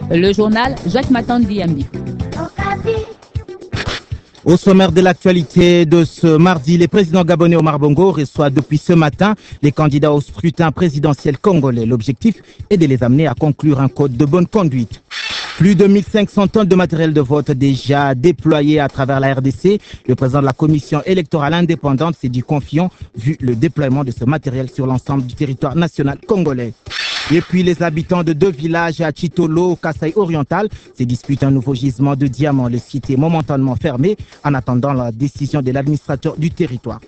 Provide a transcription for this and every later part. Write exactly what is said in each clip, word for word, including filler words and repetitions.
Le journal Jacques Matandi-Yambi. Au sommaire de l'actualité de ce mardi, le président gabonais Omar Bongo reçoit depuis ce matin les candidats au scrutin présidentiel congolais. L'objectif est de les amener à conclure un code de bonne conduite. Plus de mille cinq cents tonnes de matériel de vote déjà déployées à travers la R D C. Le président de la commission électorale indépendante s'est dit confiant vu le déploiement de ce matériel sur l'ensemble du territoire national congolais. Et puis les habitants de deux villages à Chitolo, au Kasaï oriental, se disputent un nouveau gisement de diamants. Le site est momentanément fermé en attendant la décision de l'administrateur du territoire.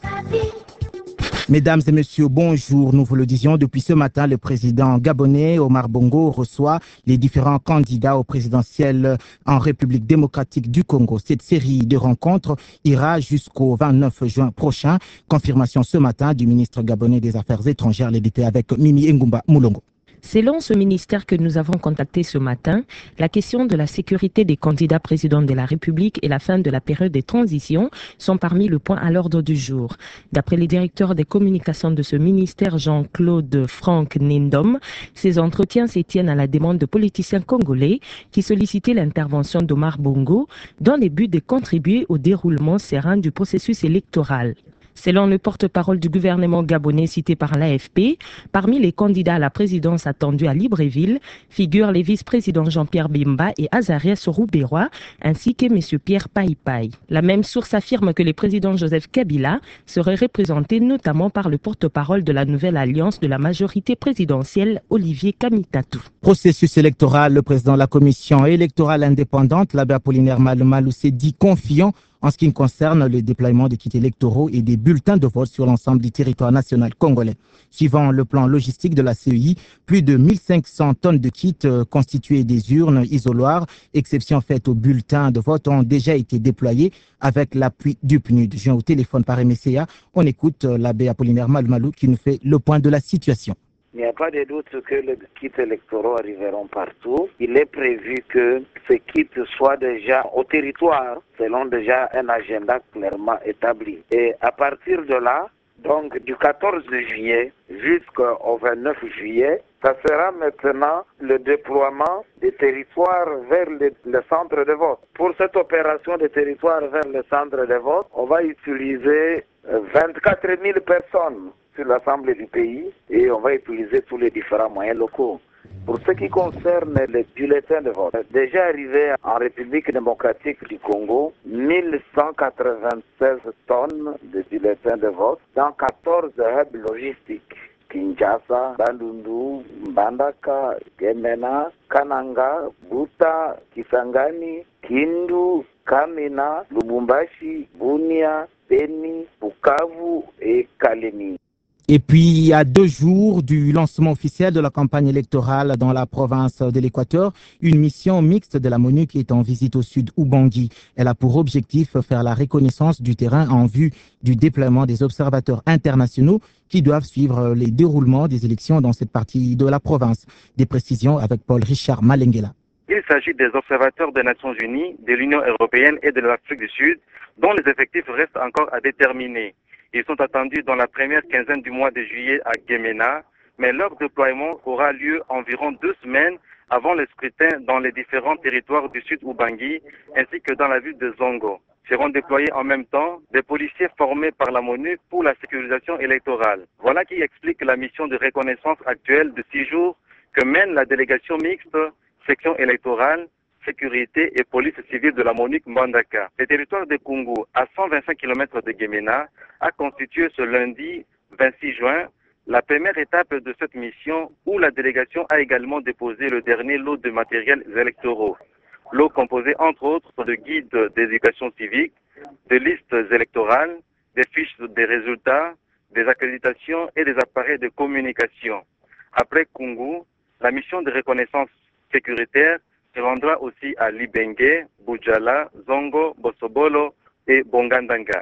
Mesdames et messieurs, bonjour. Nous vous le disions, depuis ce matin, le président gabonais Omar Bongo reçoit les différents candidats au présidentiel en République démocratique du Congo. Cette série de rencontres ira jusqu'au vingt-neuf juin prochain. Confirmation ce matin du ministre gabonais des Affaires étrangères, l'édité avec Mimi Ngumba Moulongo. Selon ce ministère que nous avons contacté ce matin, la question de la sécurité des candidats présidents de la République et la fin de la période de transition sont parmi les points à l'ordre du jour. D'après le directeur des communications de ce ministère, Jean-Claude Franck Nindom, ces entretiens se tiennent à la demande de politiciens congolais qui sollicitaient l'intervention d'Omar Bongo dans le but de contribuer au déroulement serein du processus électoral. Selon le porte-parole du gouvernement gabonais cité par l'A F P, parmi les candidats à la présidence attendus à Libreville figurent les vice-présidents Jean-Pierre Bemba et Azarias Roubérois, ainsi que M. Pierre Paipai. La même source affirme que le président Joseph Kabila serait représenté notamment par le porte-parole de la nouvelle alliance de la majorité présidentielle, Olivier Kamitatou. Processus électoral, le président de la commission électorale indépendante, l'abbé Apollinaire Malou, s'est dit confiant en ce qui concerne le déploiement des kits électoraux et des bulletins de vote sur l'ensemble du territoire national congolais. Suivant le plan logistique de la C E I, plus de mille cinq cents tonnes de kits euh, constitués des urnes isoloirs, exception faite aux bulletins de vote, ont déjà été déployés avec l'appui du P N U D. Je viens au téléphone par M C A. On écoute euh, l'abbé Apollinaire Malou qui nous fait le point de la situation. Il n'y a pas de doute que les kits électoraux arriveront partout. Il est prévu que ces kits soient déjà au territoire, selon déjà un agenda clairement établi. Et à partir de là, donc du quatorze juillet jusqu'au vingt-neuf juillet, ça sera maintenant le déploiement des territoires vers le, le centre de vote. Pour cette opération des territoires vers le centre de vote, on va utiliser vingt-quatre mille personnes sur l'Assemblée du pays et on va utiliser tous les différents moyens locaux. Pour ce qui concerne les bulletins de vote, déjà arrivé en République démocratique du Congo, mille cent quatre-vingt-seize tonnes de bulletins de vote dans quatorze hubs logistiques. Kinshasa, Bandundu, Mbandaka, Gemena, Kananga, Buta, Kisangani, Kindu, Kamina, Lubumbashi, Bunia, Beni, Bukavu et Kalemi. Et puis, à deux jours du lancement officiel de la campagne électorale dans la province de l'Équateur, une mission mixte de la MONUC est en visite au sud Ubangui. Elle a pour objectif de faire la reconnaissance du terrain en vue du déploiement des observateurs internationaux qui doivent suivre les déroulements des élections dans cette partie de la province. Des précisions avec Paul Richard Malenguela. Il s'agit des observateurs des Nations Unies, de l'Union européenne et de l'Afrique du Sud, dont les effectifs restent encore à déterminer. Ils sont attendus dans la première quinzaine du mois de juillet à Gemena, mais leur déploiement aura lieu environ deux semaines avant le scrutin dans les différents territoires du sud Ubangui ainsi que dans la ville de Zongo. Seront déployés en même temps des policiers formés par la MONUC pour la sécurisation électorale. Voilà qui explique la mission de reconnaissance actuelle de six jours que mène la délégation mixte, section électorale, sécurité et police civile de la MONUC Mbandaka. Le territoire de Kungu, à cent vingt-cinq kilomètres de Gemena, a constitué ce lundi vingt-six juin la première étape de cette mission où la délégation a également déposé le dernier lot de matériels électoraux. Lot composé entre autres de guides d'éducation civique, de listes électorales, des fiches des résultats, des accréditations et des appareils de communication. Après Kungu, la mission de reconnaissance sécuritaire se rendra aussi à Libengue, Boudjala, Zongo, Bosobolo et Bongandanga.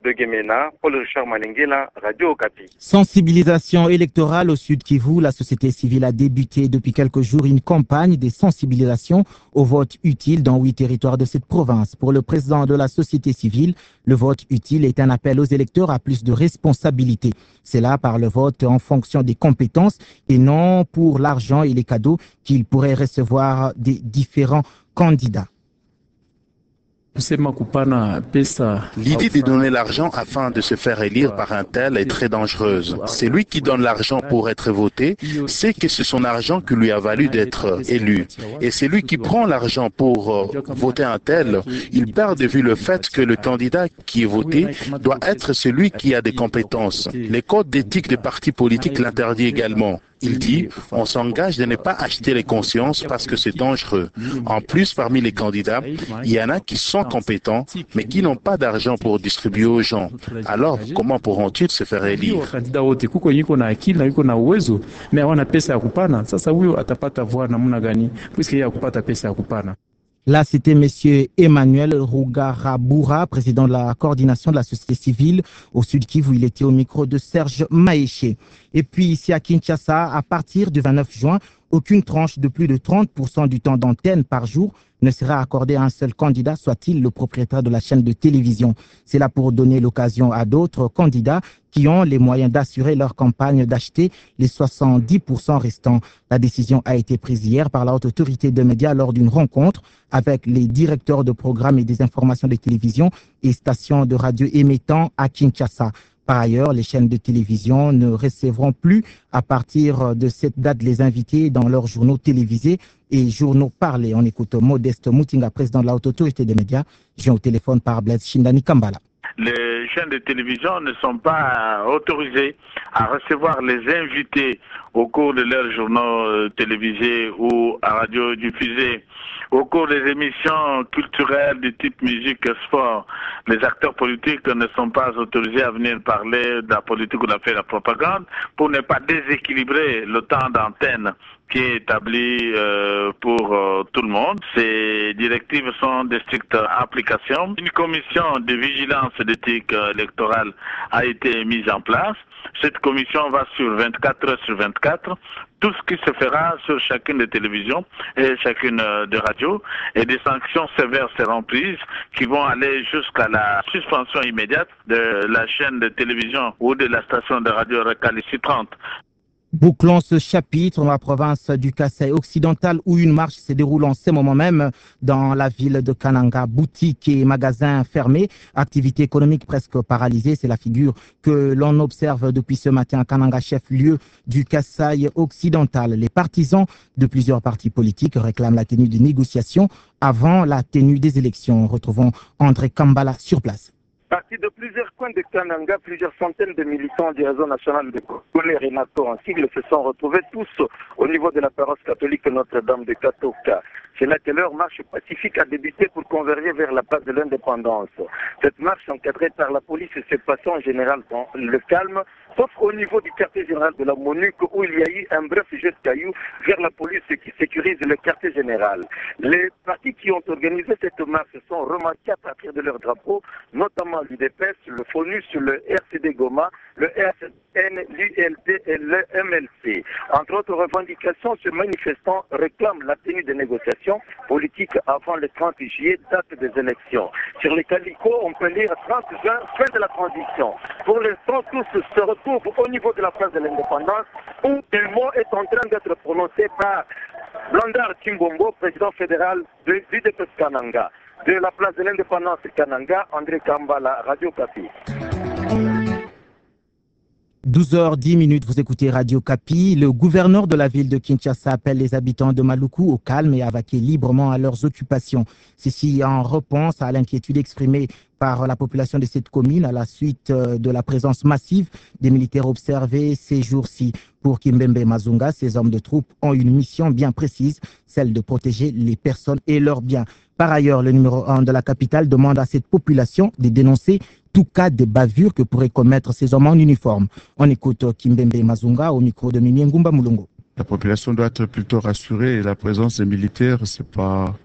de Gemena, Paul Richard Manengela, Radio Okapi. Sensibilisation électorale au Sud Kivu, la société civile a débuté depuis quelques jours une campagne de sensibilisation au vote utile dans huit territoires de cette province. Pour le président de la société civile, le vote utile est un appel aux électeurs à plus de responsabilités. C'est là par le vote en fonction des compétences et non pour l'argent et les cadeaux qu'ils pourraient recevoir des différents candidats. L'idée de donner l'argent afin de se faire élire par un tel est très dangereuse. C'est lui qui donne l'argent pour être voté, sait que c'est son argent qui lui a valu d'être élu. Et c'est lui qui prend l'argent pour voter un tel. Il perd de vue le fait que le candidat qui est voté doit être celui qui a des compétences. Les codes d'éthique des partis politiques l'interdit également. Il dit, on s'engage de ne pas acheter les consciences parce que c'est dangereux. En plus, parmi les candidats, il y en a qui sont compétents, mais qui n'ont pas d'argent pour distribuer aux gens. Alors, comment pourront-ils se faire élire? Là, c'était M. Emmanuel Rougarabura, président de la coordination de la société civile au Sud Kivu. Il était au micro de Serge Maéché. Et puis ici à Kinshasa, à partir du vingt-neuf juin, aucune tranche de plus de trente pour cent du temps d'antenne par jour ne sera accordée à un seul candidat, soit-il le propriétaire de la chaîne de télévision. C'est là pour donner l'occasion à d'autres candidats qui ont les moyens d'assurer leur campagne d'acheter les soixante-dix pour cent restants. La décision a été prise hier par la haute autorité de médias lors d'une rencontre avec les directeurs de programmes et des informations de télévision et stations de radio émettant à Kinshasa. Par ailleurs, les chaînes de télévision ne recevront plus à partir de cette date les invités dans leurs journaux télévisés et journaux parlés. On écoute Modeste Moutinga, président de la haute autorité des médias, joint au téléphone par Blaise Shindani Kambala. Les chaînes de télévision ne sont pas autorisées à recevoir les invités au cours de leurs journaux télévisés ou à radiodiffusés. Au cours des émissions culturelles du type musique et sport, les acteurs politiques ne sont pas autorisés à venir parler de la politique ou de la propagande pour ne pas déséquilibrer le temps d'antenne qui est établi euh, pour euh, tout le monde. Ces directives sont de stricte application. Une commission de vigilance d'éthique électorale a été mise en place. Cette commission va sur vingt-quatre heures sur vingt-quatre. Tout ce qui se fera sur chacune des télévisions et chacune des radios, et des sanctions sévères seront prises qui vont aller jusqu'à la suspension immédiate de la chaîne de télévision ou de la station de radio récalcitrante. Bouclons ce chapitre dans la province du Kasaï occidental où une marche se déroule en ce moment même dans la ville de Kananga. Boutiques et magasins fermés, activité économique presque paralysée. C'est la figure que l'on observe depuis ce matin à Kananga, chef-lieu du Kasaï occidental. Les partisans de plusieurs partis politiques réclament la tenue des négociations avant la tenue des élections. Retrouvons André Kambala sur place. Partis de plusieurs coins de Kananga, plusieurs centaines de militants du réseau national de Kone Renato en sigle se sont retrouvés tous au niveau de la paroisse catholique Notre-Dame de Katoka. C'est là que leur marche pacifique a débuté pour converger vers la place de l'indépendance. Cette marche encadrée par la police s'est passée en général dans le calme, sauf au niveau du quartier général de la Monuque où il y a eu un bref jet de cailloux vers la police qui sécurise le quartier général. Les partis qui ont organisé cette marche sont remarqués à partir de leur drapeau, notamment l'U D P S, le FONUS, le R C D Goma, le R S N, l'U L D et le M L C. Entre autres revendications, ce manifestant réclame la tenue des négociations politiques avant le trente juillet, date des élections. Sur les calicots, on peut lire trente juin, fin de la transition. Pour l'instant, tous se retrouvent au niveau de la place de l'indépendance où le mot est en train d'être prononcé par Blandar Chimbombo, président fédéral de l'U D P S Kananga. De la place de l'indépendance Kananga, André Kambala, Radio Kapi. douze heures dix minutes, vous écoutez Radio Kapi. Le gouverneur de la ville de Kinshasa appelle les habitants de Maluku au calme et à vaquer librement à leurs occupations. Ceci en réponse à l'inquiétude exprimée par la population de cette commune à la suite de la présence massive des militaires observés ces jours-ci. Pour Kimbembe Mazunga, ces hommes de troupes ont une mission bien précise, celle de protéger les personnes et leurs biens. Par ailleurs, le numéro un de la capitale demande à cette population de dénoncer tout cas de bavure que pourraient commettre ces hommes en uniforme. On écoute Kimbembe Mazunga au micro de Mimi Ngumba Mulungu. La population doit être plutôt rassurée et la présence des militaires, c'est pas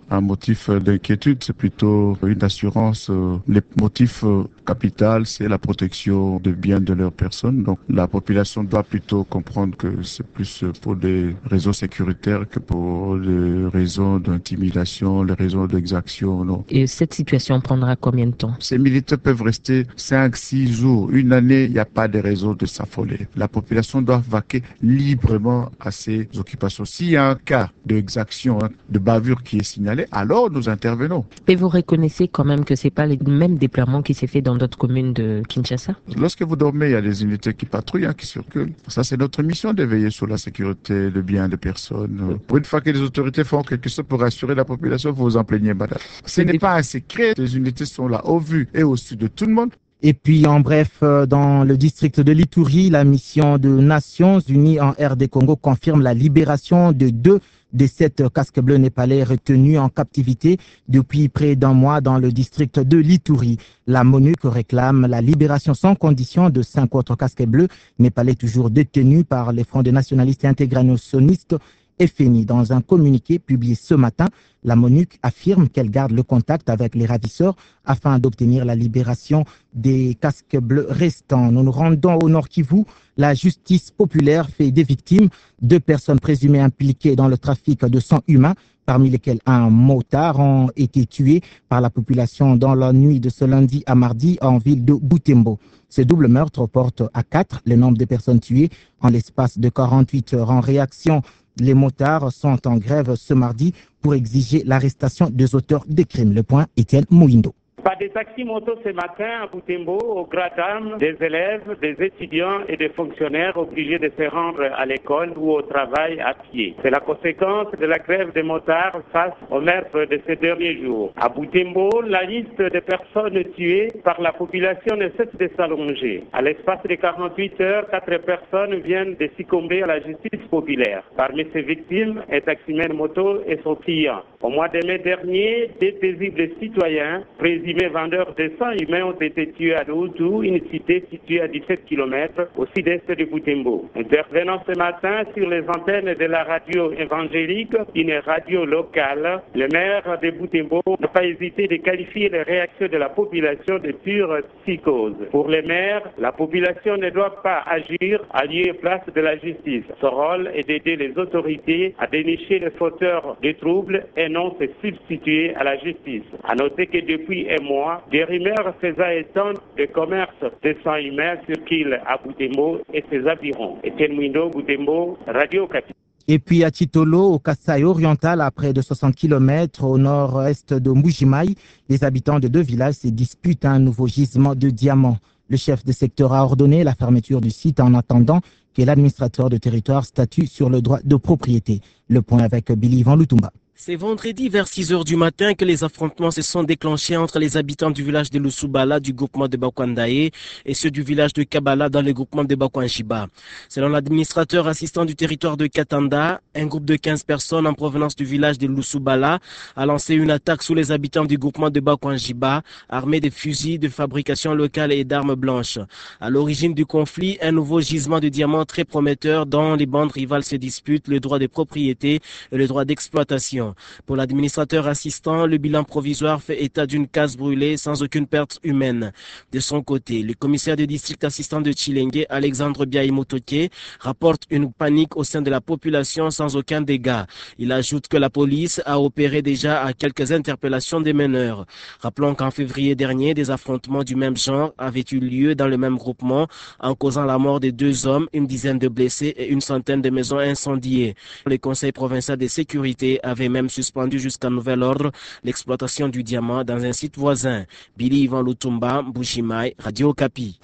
un motif d'inquiétude, c'est plutôt une assurance. Les motifs capitaux, c'est la protection des biens de leurs personnes. Donc la population doit plutôt comprendre que c'est plus pour des raisons sécuritaires que pour des raisons d'intimidation, les raisons d'exaction. Non. Et cette situation prendra combien de temps? Ces militaires peuvent rester cinq, six jours, une année, il n'y a pas de raison de s'affoler. La population doit vaquer librement à ses occupations. S'il y a un cas d'exaction, hein, de bavure qui est signalé, alors nous intervenons. Et vous reconnaissez quand même que ce n'est pas le même déploiement qui s'est fait dans d'autres communes de Kinshasa? Lorsque vous dormez, il y a des unités qui patrouillent, hein, qui circulent. Ça, c'est notre mission de veiller sur la sécurité, le bien des personnes. Pour une fois que les autorités font quelque chose pour rassurer la population, vous vous en plaignez, madame. Ce n'est pas un secret. Les unités sont là au vu et au su de tout le monde. Et puis, en bref, dans le district de l'Ituri, la mission de Nations Unies en R D Congo confirme la libération de deux des sept casques bleus népalais retenus en captivité depuis près d'un mois dans le district de l'Ituri. La MONUC réclame la libération sans condition de cinq autres casques bleus népalais toujours détenus par les fronts des nationalistes et intégrationnistes F N I. Dans un communiqué publié ce matin, la MONUC affirme qu'elle garde le contact avec les ravisseurs afin d'obtenir la libération des casques bleus restants. Nous nous rendons au Nord Kivu. La justice populaire fait des victimes deux personnes présumées impliquées dans le trafic de sang humain, parmi lesquelles un motard, ont été tués par la population dans la nuit de ce lundi à mardi en ville de Butembo. Ce double meurtre porte à quatre le nombre de personnes tuées en l'espace de quarante-huit heures. En réaction, les motards sont en grève ce mardi pour exiger l'arrestation des auteurs des crimes. Le point, Étienne Mouindo. Pas des taxis motos ce matin à Butembo, au grand dam des élèves, des étudiants et des fonctionnaires obligés de se rendre à l'école ou au travail à pied. C'est la conséquence de la grève des motards face au meurtre de ces derniers jours. À Butembo, la liste de personnes tuées par la population ne cesse de s'allonger. À l'espace de quarante-huit heures, quatre personnes viennent de succomber à la justice populaire. Parmi ces victimes, un taximène moto et son client. Au mois de mai dernier, des paisibles citoyens présumés vendeurs de sang humain ont été tués à Doutou, une cité située à dix-sept kilomètres au sud-est de Butembo. Intervenant ce matin sur les antennes de la radio évangélique, une radio locale, le maire de Butembo n'a pas hésité de qualifier les réactions de la population de pure psychose. Pour le maire, la population ne doit pas agir à lieu et place de la justice. Son rôle est d'aider les autorités à dénicher les fauteurs des troubles et non se substituer à la justice. À noter que depuis un mois, des rumeurs faisant étendre le commerce de sang humain circulent à Butembo et ses environs. Etienne Mouindo, Butembo, Radio Okapi. Et puis à Titolo, au Kasaï oriental, à près de soixante kilomètres au nord-est de Mbujimaï, les habitants de deux villages se disputent un nouveau gisement de diamants. Le chef de secteur a ordonné la fermeture du site en attendant que l'administrateur de territoire statue sur le droit de propriété. Le point avec Billy Van Lutumba. C'est vendredi vers six heures du matin que les affrontements se sont déclenchés entre les habitants du village de Lusubala du groupement de Bakwandaye et ceux du village de Kabala dans le groupement de Bakwanjiba. Selon l'administrateur assistant du territoire de Katanda, un groupe de quinze personnes en provenance du village de Lusubala a lancé une attaque sous les habitants du groupement de Bakwanjiba, armés de fusils de fabrication locale et d'armes blanches. À l'origine du conflit, un nouveau gisement de diamants très prometteur dont les bandes rivales se disputent le droit de propriété et le droit d'exploitation. Pour l'administrateur assistant, le bilan provisoire fait état d'une case brûlée sans aucune perte humaine. De son côté, le commissaire de district assistant de Chilenge, Alexandre Biaïmotoke, rapporte une panique au sein de la population sans aucun dégât. Il ajoute que la police a opéré déjà à quelques interpellations des meneurs. Rappelons qu'en février dernier, des affrontements du même genre avaient eu lieu dans le même groupement en causant la mort de deux hommes, une dizaine de blessés et une centaine de maisons incendiées. Le conseil provincial de sécurité avait même suspendu jusqu'à nouvel ordre l'exploitation du diamant dans un site voisin. Billy Ivan Lutumba, Mbujimaï, Radio Okapi.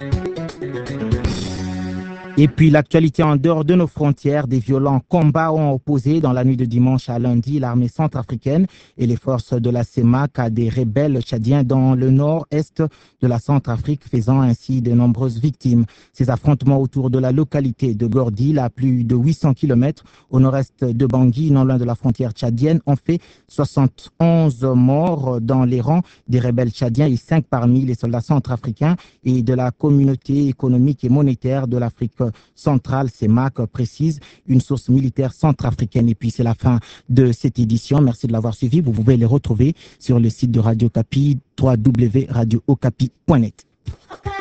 Et puis l'actualité en dehors de nos frontières, des violents combats ont opposé dans la nuit de dimanche à lundi l'armée centrafricaine et les forces de la C E M A C à des rebelles tchadiens dans le nord-est de la Centrafrique, faisant ainsi de nombreuses victimes. Ces affrontements autour de la localité de Gordil, à plus de huit cents kilomètres au nord-est de Bangui, non loin de la frontière tchadienne, ont fait soixante et onze morts dans les rangs des rebelles tchadiens et cinq parmi les soldats centrafricains et de la communauté économique et monétaire de l'Afrique centrale, C E M A C, précise une source militaire centrafricaine. Et puis c'est la fin de cette édition. Merci de l'avoir suivi. Vous pouvez les retrouver sur le site de Radio Okapi, w w w point radio okapi point net.